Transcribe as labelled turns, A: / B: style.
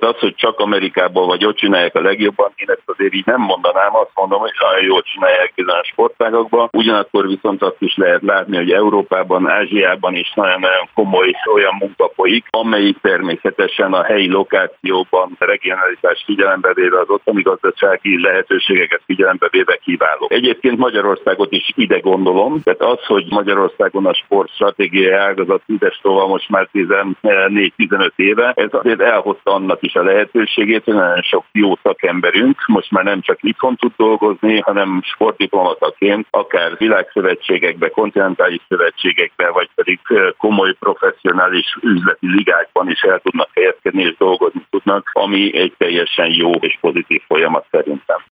A: az, hogy csak Amerikából vagy ott csinálják a legjobban, én ezt azért így nem mondanám, azt mondom, hogy nagyon jól csinálják bizonyos sportágakban. Ugyanakkor viszont azt is lehet látni, hogy Európában, Ázsiában is nagyon-nagyon komoly olyan munka folyik, amelyik természetesen a helyi lokációban regionalitás figyelembe véve, az ottani gazdasági lehetőségeket figyelembe véve kiváló. Egyébként Magyarországot is ide gondolom, tehát az, hogy Magyarországon a sport stratégiai ágazat Fidesztóval most már 14-15 éve, ez azért elhozta annak is a lehetőségét, hogy nagyon sok jó szakemberünk most már nem csak itthon tud dolgozni, hanem sportdiplomataként akár világszövetségekbe, kontinentális szövetségekbe, vagy pedig komoly professzionális üzleti ligákban is el tudnak helyezkedni és dolgozni tudnak, ami egy teljesen jó és pozitív folyamat szerintem.